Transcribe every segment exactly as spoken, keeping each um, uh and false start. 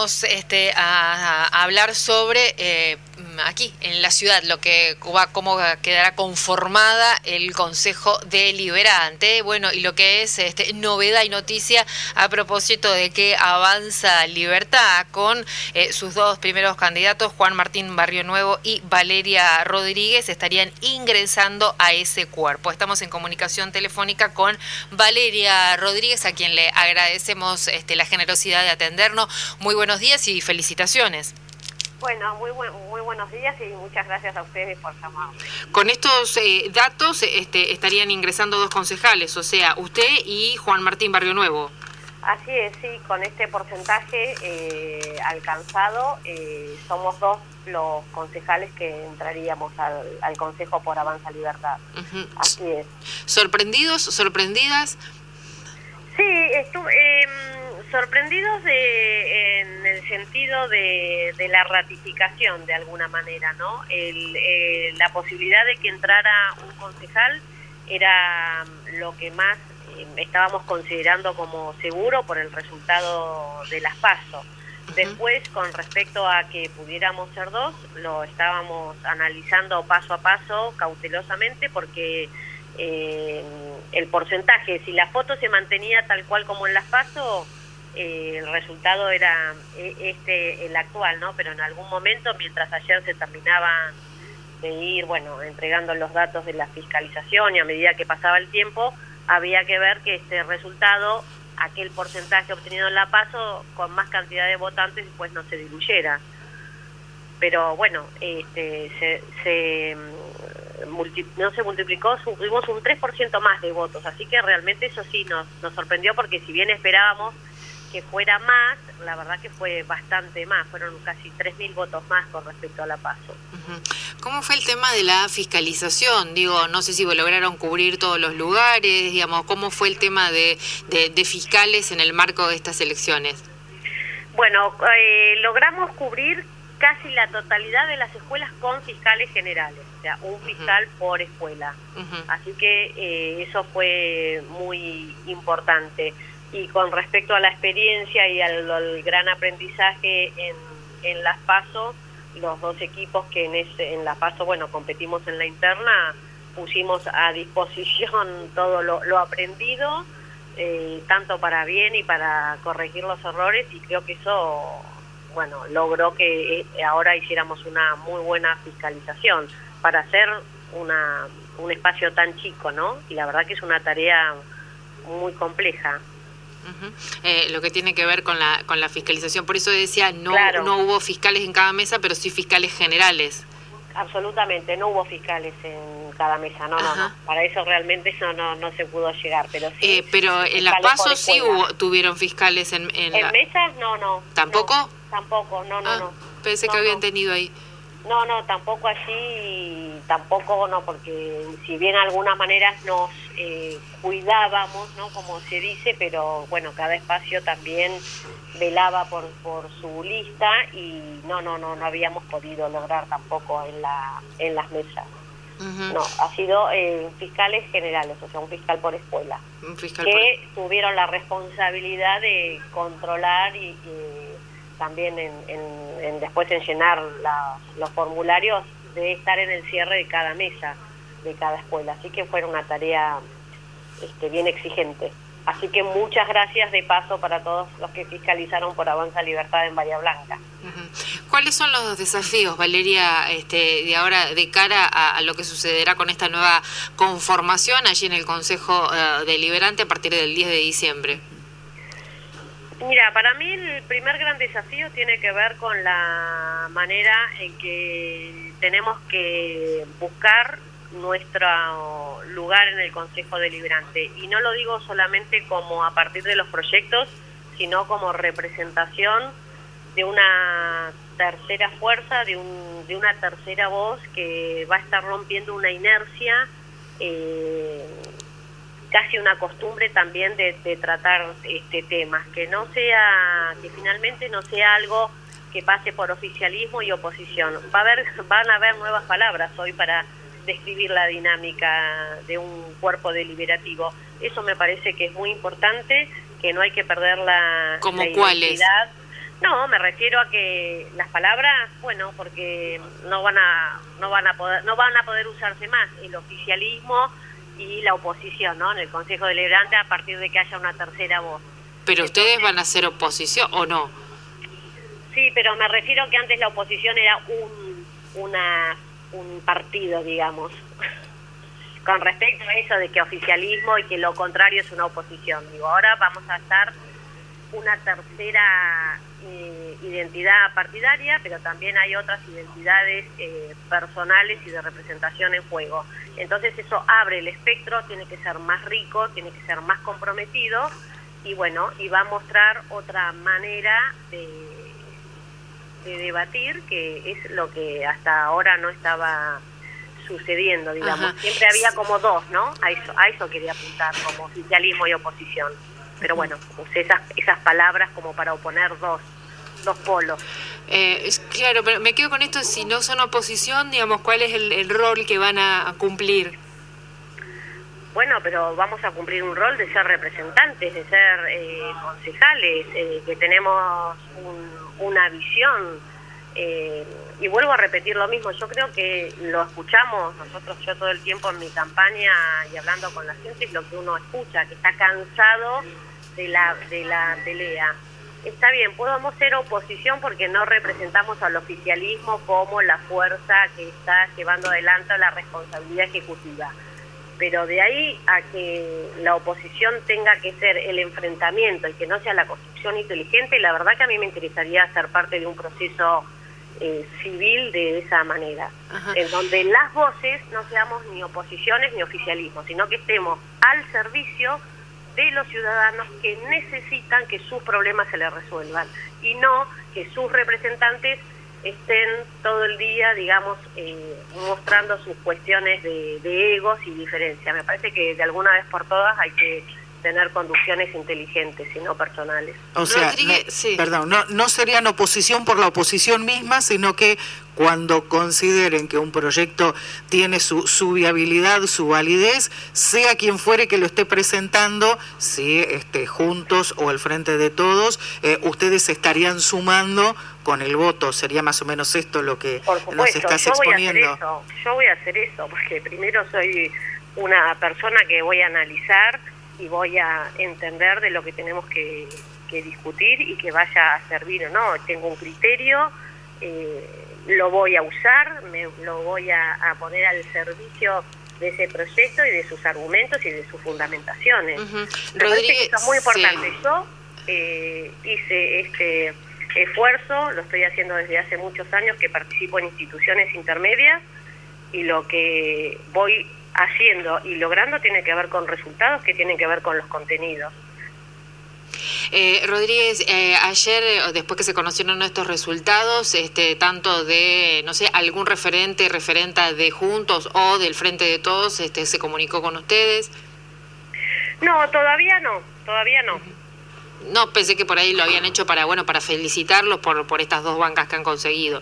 vamos este, a, a hablar sobre eh, aquí, en la ciudad, lo que va, cómo quedará conformada el Consejo Deliberante. Bueno, y lo que es este, novedad y noticia a propósito de que Avanza Libertad con eh, sus dos primeros candidatos, Juan Martín Barrionuevo y Valeria Rodríguez, estarían ingresando a ese cuerpo. Estamos en comunicación telefónica con Valeria Rodríguez, a quien le agradecemos este, la generosidad de atendernos. Muy buenos días y felicitaciones. Bueno, muy buen, muy buenos días y muchas gracias a ustedes por llamarme. Con estos eh, datos este, estarían ingresando dos concejales, o sea, usted y Juan Martín Barrionuevo. Así es, sí, con este porcentaje eh, alcanzado, eh, somos dos los concejales que entraríamos al, al Consejo por Avanza Libertad. Uh-huh. Así es. ¿Sorprendidos, sorprendidas? Sí, estuve eh, sorprendidos de, en el sentido de, de la ratificación, de alguna manera, ¿no? El, eh, la posibilidad de que entrara un concejal era lo que más eh, estábamos considerando como seguro por el resultado de las PASO. Uh-huh. Después, con respecto a que pudiéramos ser dos, lo estábamos analizando paso a paso, cautelosamente, porque Eh, el porcentaje, si la foto se mantenía tal cual como en las PASO, eh, el resultado era este, el actual, ¿no? Pero en algún momento, mientras ayer se terminaban de ir, bueno, entregando los datos de la fiscalización y a medida que pasaba el tiempo, había que ver que este resultado, aquel porcentaje obtenido en la PASO, con más cantidad de votantes, pues no se diluyera. Pero bueno, este, se... se Multi, no se multiplicó, tuvimos un tres por ciento más de votos, así que realmente eso sí nos, nos sorprendió, porque si bien esperábamos que fuera más, la verdad que fue bastante más, fueron casi tres mil votos más con respecto a la PASO. Uh-huh. ¿Cómo fue el tema de la fiscalización? Digo, no sé si lograron cubrir todos los lugares, digamos, ¿cómo fue el tema de, de, de fiscales en el marco de estas elecciones? Bueno, eh, logramos cubrir casi la totalidad de las escuelas con fiscales generales, o sea, un fiscal uh-huh. por escuela. Uh-huh. Así que eh, eso fue muy importante. Y con respecto a la experiencia y al, al gran aprendizaje en, en las PASO, los dos equipos que en, ese, en la PASO, bueno, competimos en la interna, pusimos a disposición todo lo, lo aprendido, eh, tanto para bien y para corregir los errores, y creo que eso, bueno, logró que ahora hiciéramos una muy buena fiscalización para hacer una, un espacio tan chico, ¿no? Y la verdad que es una tarea muy compleja. Uh-huh. Eh, lo que tiene que ver con la con la fiscalización, por eso decía, no, claro. no hubo fiscales en cada mesa, pero sí fiscales generales. Absolutamente, no hubo fiscales en cada mesa, no, Ajá. no, no, para eso realmente no, no, no se pudo llegar, pero sí. Eh, pero en las PASO sí hubo, tuvieron fiscales en... ¿En, ¿En la... mesas? No, no. ¿Tampoco? No, tampoco, no, no, ah, no. Pensé no, que habían no. tenido ahí. No, no, tampoco allí, tampoco no, porque si bien de algunas maneras nos eh, cuidábamos, ¿no? Como se dice, pero bueno, cada espacio también velaba por por su lista y no, no, no, no habíamos podido lograr tampoco en la en las mesas. Uh-huh. No, ha sido eh, fiscales generales, o sea, un fiscal por escuela, un fiscal que por... tuvieron la responsabilidad de controlar y, y también en, en, en después en llenar la, los formularios, de estar en el cierre de cada mesa, de cada escuela. Así que fue una tarea este, bien exigente. Así que muchas gracias de paso para todos los que fiscalizaron por Avanza Libertad en Bahía Blanca. Uh-huh. ¿Cuáles son los desafíos, Valeria, este, de ahora de cara a, a lo que sucederá con esta nueva conformación allí en el Consejo uh, Deliberante a partir del diez de diciembre? Mira, para mí el primer gran desafío tiene que ver con la manera en que tenemos que buscar nuestro lugar en el Consejo Deliberante. Y no lo digo solamente como a partir de los proyectos, sino como representación de una tercera fuerza, de, un, de una tercera voz que va a estar rompiendo una inercia, eh, casi una costumbre también de, de tratar este temas, que no sea, que finalmente no sea algo que pase por oficialismo y oposición. Va a haber, van a haber nuevas palabras hoy para describir la dinámica de un cuerpo deliberativo. Eso me parece que es muy importante, que no hay que perder la, ¿Cómo la cuáles? identidad. No, me refiero a que las palabras, bueno, porque no van a no van a poder no van a poder usarse más el oficialismo y la oposición, ¿no? En el Consejo Deliberante a partir de que haya una tercera voz. Pero Entonces, ustedes van a hacer oposición o no. Sí, pero me refiero a que antes la oposición era un una un partido, digamos. Con respecto a eso de que oficialismo y que lo contrario es una oposición. Digo, ahora vamos a estar una tercera eh, identidad partidaria, pero también hay otras identidades eh, personales y de representación en juego. Entonces eso abre el espectro, tiene que ser más rico, tiene que ser más comprometido y bueno, y va a mostrar otra manera de, de debatir, que es lo que hasta ahora no estaba sucediendo, digamos. Ajá. Siempre había como dos, ¿no? A eso, a eso quería apuntar, como oficialismo y oposición. Pero bueno, usé esas, esas palabras como para oponer dos, dos polos. Eh, claro, pero me quedo con esto, si no son oposición, digamos, ¿cuál es el, el rol que van a, a cumplir? Bueno, pero vamos a cumplir un rol de ser representantes, de ser eh, concejales, eh, que tenemos un, una visión. Eh, y vuelvo a repetir lo mismo, yo creo que lo escuchamos nosotros, yo todo el tiempo en mi campaña y hablando con la gente, es lo que uno escucha, que está cansado de la de la pelea. Está bien, podemos ser oposición porque no representamos al oficialismo como la fuerza que está llevando adelante la responsabilidad ejecutiva, pero de ahí a que la oposición tenga que ser el enfrentamiento y que no sea la construcción inteligente, la verdad que a mí me interesaría ser parte de un proceso Eh, civil de esa manera. Ajá. En donde las voces no seamos ni oposiciones ni oficialismo, sino que estemos al servicio de los ciudadanos que necesitan que sus problemas se les resuelvan y no que sus representantes estén todo el día, digamos, eh, mostrando sus cuestiones de, de egos y diferencias. Me parece que de alguna vez por todas hay que tener conducciones inteligentes y no personales. O sea, no, sí. perdón, no, no serían oposición por la oposición misma, sino que cuando consideren que un proyecto tiene su, su viabilidad, su validez, sea quien fuere que lo esté presentando, si este, juntos o al frente de todos, eh, ustedes estarían sumando con el voto. Sería más o menos esto lo que por supuesto, nos estás yo exponiendo. Voy a hacer eso, yo voy a hacer eso, porque primero soy una persona que voy a analizar y voy a entender de lo que tenemos que, que discutir y que vaya a servir o no. Tengo un criterio, eh, lo voy a usar, me lo voy a, a poner al servicio de ese proyecto y de sus argumentos y de sus fundamentaciones. Uh-huh. Me parece que eso es muy importante. Sí. Yo eh, hice este esfuerzo, lo estoy haciendo desde hace muchos años, que participo en instituciones intermedias, y lo que voy haciendo y logrando tiene que ver con resultados que tienen que ver con los contenidos. Eh, Rodríguez, eh, ayer, después que se conocieron estos resultados, este, tanto de, no sé, algún referente, referenta de Juntos o del Frente de Todos, este, ¿se comunicó con ustedes? No, todavía no, todavía no. No, pensé que por ahí lo habían hecho para, bueno, para felicitarlos por, por estas dos bancas que han conseguido.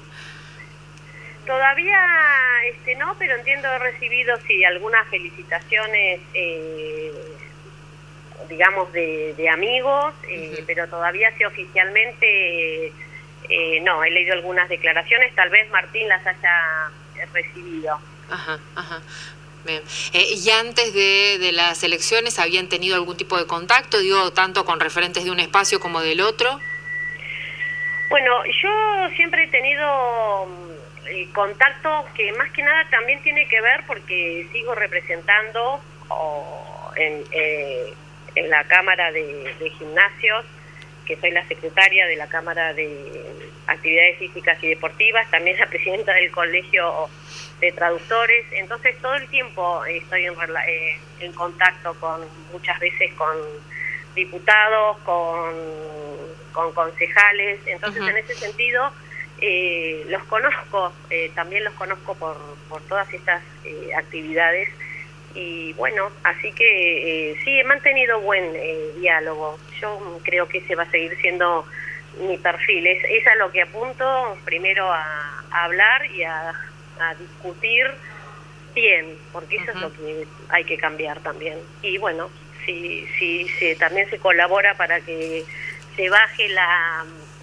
Todavía este no, pero entiendo he recibido sí algunas felicitaciones, eh, digamos de, de amigos, eh, uh-huh. pero todavía sí oficialmente eh, no, he leído algunas declaraciones, tal vez Martín las haya recibido. Ajá, ajá. Bien. Eh, ¿Y antes de, de las elecciones habían tenido algún tipo de contacto, digo, tanto con referentes de un espacio como del otro? Bueno, yo siempre he tenido el contacto que más que nada también tiene que ver porque sigo representando oh, en, eh, en la Cámara de, de Gimnasios, que soy la secretaria de la Cámara de Actividades Físicas y Deportivas, también la presidenta del Colegio de Traductores, entonces todo el tiempo estoy en, eh, en contacto con muchas veces con diputados, con, con concejales, entonces uh-huh. en ese sentido Eh, los conozco, eh, también los conozco por, por todas estas eh, actividades y bueno, así que eh, sí, he mantenido buen eh, diálogo. Yo creo que ese va a seguir siendo mi perfil, es, es a lo que apunto primero a, a hablar y a, a discutir bien, porque eso uh-huh. es lo que hay que cambiar también. Y bueno, si, si, si también se colabora para que se baje la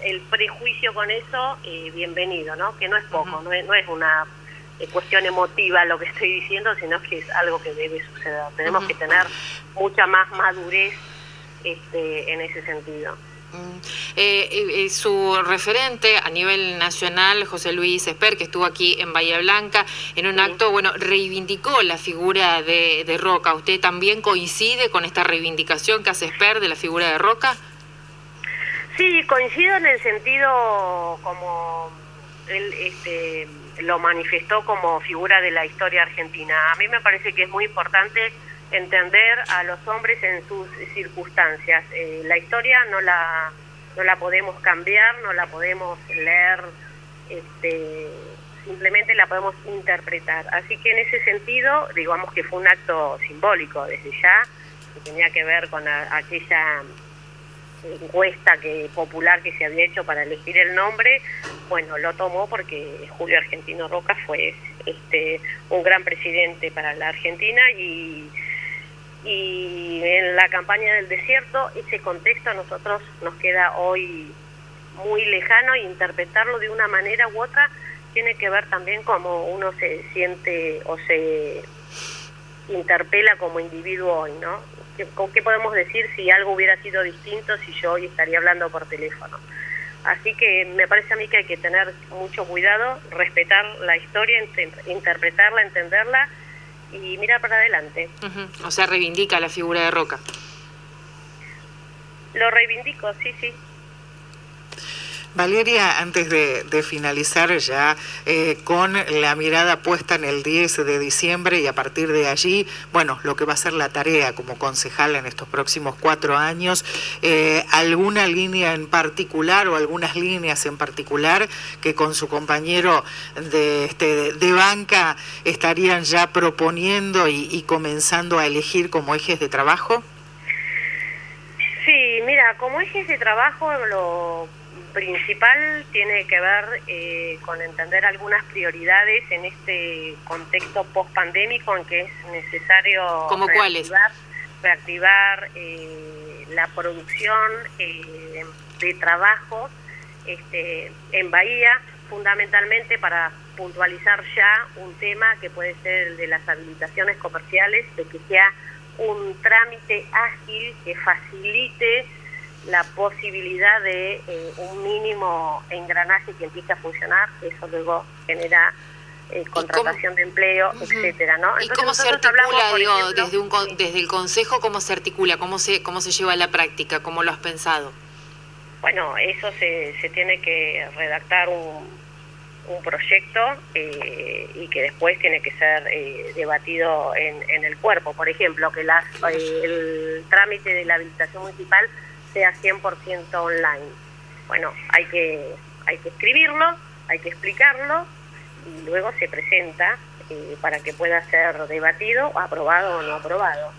el prejuicio con eso, eh, bienvenido, ¿no? Que no es poco, uh-huh. no, es, no es una eh, cuestión emotiva lo que estoy diciendo, sino que es algo que debe suceder. Tenemos uh-huh. que tener mucha más madurez este, en ese sentido. Eh, eh, su referente a nivel nacional, José Luis Esper, que estuvo aquí en Bahía Blanca, en un sí. acto, bueno, reivindicó la figura de, de Roca. ¿Usted también coincide con esta reivindicación que hace Esper de la figura de Roca? Sí, coincido en el sentido como él este, lo manifestó como figura de la historia argentina. A mí me parece que es muy importante entender a los hombres en sus circunstancias. Eh, la historia no la no la podemos cambiar, no la podemos leer, este, simplemente la podemos interpretar. Así que en ese sentido, digamos que fue un acto simbólico desde ya, que tenía que ver con a, aquella encuesta que popular que se había hecho para elegir el nombre. Bueno, lo tomó porque Julio Argentino Roca fue este un gran presidente para la Argentina, y y en la campaña del desierto ese contexto a nosotros nos queda hoy muy lejano, e interpretarlo de una manera u otra tiene que ver también cómo uno se siente o se interpela como individuo hoy, ¿no? ¿Con qué podemos decir si algo hubiera sido distinto si yo hoy estaría hablando por teléfono? Así que me parece a mí que hay que tener mucho cuidado, respetar la historia, interpretarla, entenderla y mirar para adelante. Uh-huh. O sea, reivindica la figura de Roca. Lo reivindico, sí, sí. Valeria, antes de, de finalizar ya, eh, con la mirada puesta en el diez de diciembre y a partir de allí, bueno, lo que va a ser la tarea como concejala en estos próximos cuatro años, eh, ¿alguna línea en particular o algunas líneas en particular que con su compañero de, este, de, de banca estarían ya proponiendo y, y comenzando a elegir como ejes de trabajo? Sí, mira, como ejes de trabajo lo principal tiene que ver eh, con entender algunas prioridades en este contexto post-pandémico en que es necesario ¿Cómo reactivar, reactivar eh, la producción eh, de trabajo este, en Bahía, fundamentalmente para puntualizar ya un tema que puede ser el de las habilitaciones comerciales, de que sea un trámite ágil que facilite la posibilidad de eh, un mínimo engranaje que empiece a funcionar. Eso luego genera eh, contratación de empleo, uh-huh. etcétera, ¿no? Entonces, ¿y cómo se articula, hablamos, digo, ejemplo, desde un sí. desde el Consejo, cómo se articula, cómo se cómo se lleva a la práctica, cómo lo has pensado? Bueno, eso se, se tiene que redactar un, un proyecto eh, y que después tiene que ser eh, debatido en, en el cuerpo. Por ejemplo, que las, eh, el trámite de la habilitación municipal sea cien por ciento online. Bueno, hay que hay que escribirlo, hay que explicarlo y luego se presenta eh, para que pueda ser debatido, aprobado o no aprobado.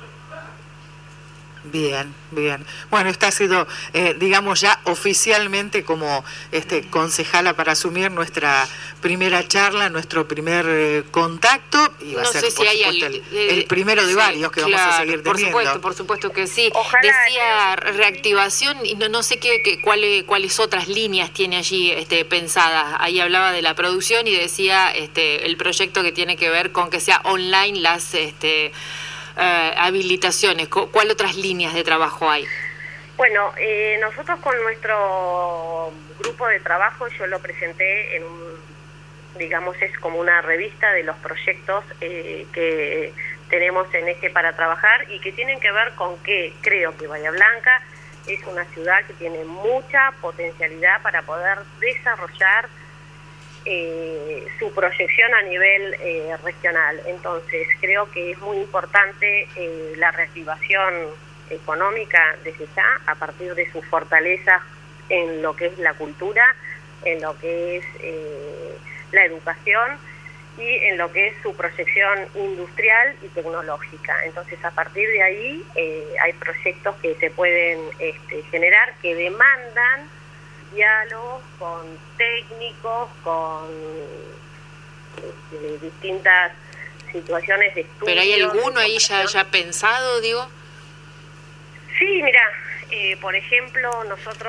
Bien, bien. Bueno, esta ha sido, eh, digamos, ya oficialmente como este concejala para asumir nuestra primera charla, nuestro primer eh, contacto, y va no a ser, sé por si supuesto, hay el, el, el primero de sí, varios que claro, vamos a seguir teniendo. Por supuesto, por supuesto que sí. Ojalá Decía que... reactivación, y no, no sé qué, qué cuáles cuáles otras líneas tiene allí este, pensadas. Ahí hablaba de la producción y decía este el proyecto que tiene que ver con que sea online las... este Uh, habilitaciones. ¿Cuál otras líneas de trabajo hay? Bueno, eh, nosotros con nuestro grupo de trabajo, yo lo presenté en un, digamos, es como una revista de los proyectos eh, que tenemos en Eje para Trabajar y que tienen que ver con que creo que Bahía Blanca es una ciudad que tiene mucha potencialidad para poder desarrollar Eh, su proyección a nivel eh, regional. Entonces creo que es muy importante eh, la reactivación económica desde ya, a partir de sus fortalezas en lo que es la cultura, en lo que es eh, la educación y en lo que es su proyección industrial y tecnológica. Entonces a partir de ahí eh, hay proyectos que se pueden este, generar que demandan diálogos con técnicos, con este, distintas situaciones de estudio. ¿Pero hay alguno ahí ya, ya pensado, digo? Sí, mira, eh, por ejemplo, nosotros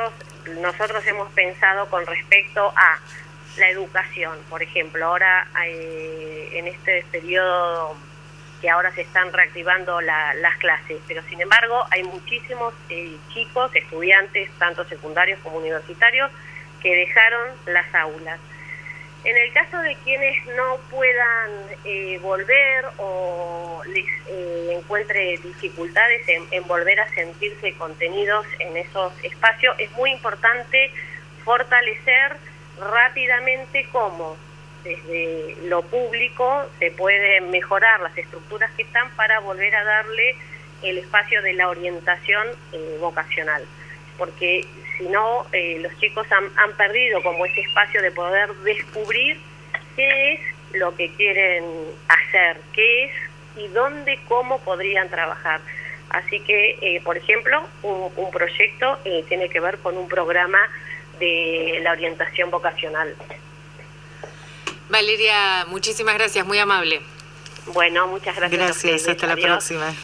nosotros hemos pensado con respecto a la educación, por ejemplo, ahora eh, en este periodo que ahora se están reactivando la, las clases, pero sin embargo hay muchísimos eh, chicos, estudiantes, tanto secundarios como universitarios, que dejaron las aulas. En el caso de quienes no puedan eh, volver o les eh, encuentre dificultades en, en volver a sentirse contenidos en esos espacios, es muy importante fortalecer rápidamente cómo desde lo público se pueden mejorar las estructuras que están para volver a darle el espacio de la orientación eh, vocacional, porque si no, eh, los chicos han, han perdido como ese espacio de poder descubrir qué es lo que quieren hacer, qué es y dónde, cómo podrían trabajar. Así que, eh, por ejemplo, un, un proyecto eh, tiene que ver con un programa de la orientación vocacional. Valeria, muchísimas gracias, muy amable. Bueno, muchas gracias. Gracias, hasta la próxima.